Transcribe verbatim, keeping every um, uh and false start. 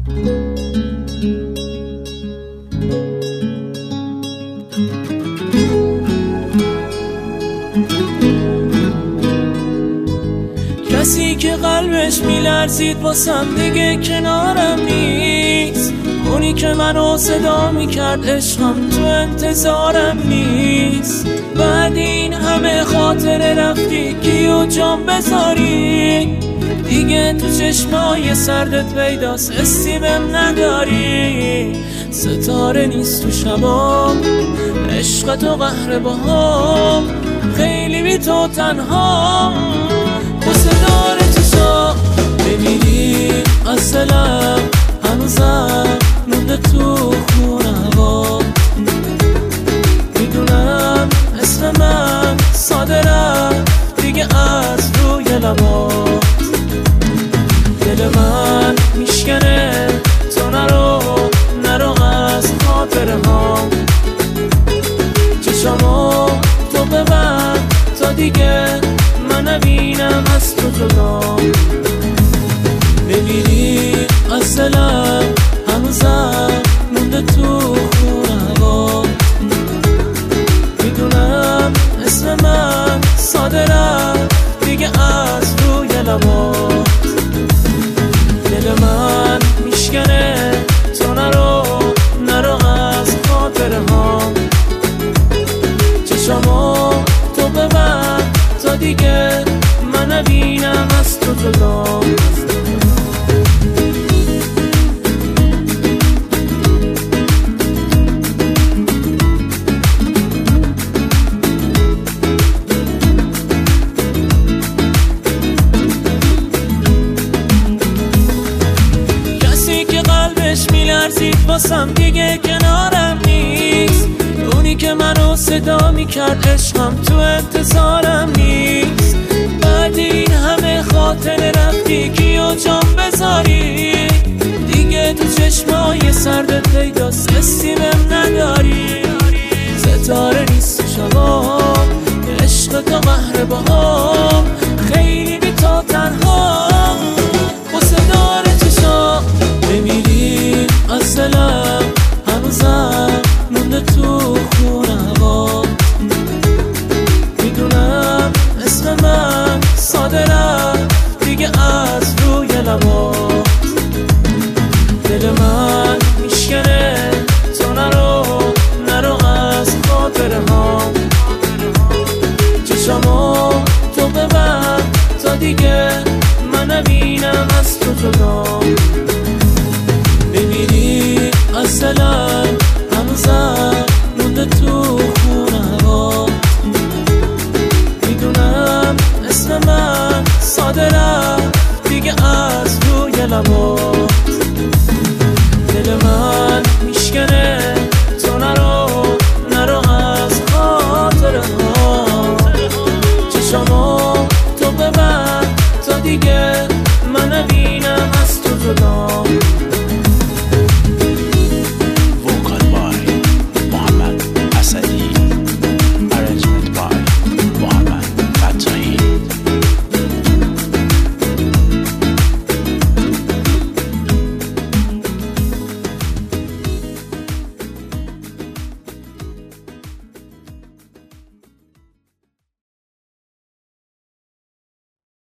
کسی که قلبش میلرزید واسم دیگه کنارم نیست، اونی که منو صدا میکرد عشقم تو انتظارم نیست. بعد این همه خاطره رفتی کیو جام بذاری، دیگه تو چشمای سردت پیداست استیبم نداری. ستاره نیست تو شبام، عشق تو قهر باهام، خیلی بی تو تنها. بسه دار چشا بمیری از دلم، هنوزم مونده تو خون هوا. میدونم اسم من صادرم دیگه از روی لبات. دل من میشکنه تو نرو نرو از خاطره ها. چشامو تو ببند تا دیگه من نبینم از تو جدا. بمیری از دلم، هنوزم مونده تو خون هوا. میدونم اسم من صادرم دیگه از روی لبات. دل من میشکنه تو نرو نرو از خاطره ها. چشامو تو ببند تا دیگه من نبینم از تو جدا. میلرزید واسم دیگه کنارم نیست، اونی که منو صدا میکرد عشقم تو انتظارم نیست. بعد این همه خاطره رفتی کیو جام بذاری، دیگه تو چشمای سردت پیداست استیبم نداری. ستاره نیست تو شبام، عشق تو قهر باهام، خیلی بی تو تنها. بسه دار چشا بمیری از دلم، هنوزم مونده تو خون هوا. میدونم اسم من صادرم دیگه از روی لبات. دل من میشکنه تو نرو نرو از خاطره ها. چشامو تو ببند تا دیگه من نبینم از تو جدا. بمیری از دلم، هنوزم مونده تو خون هوا. میدونم اسم من صادرم دیگه از روی لبات. دل من میشکنه تو نرو نرو از خاطره ها. چشامو تو ببند تا دیگه من نبینم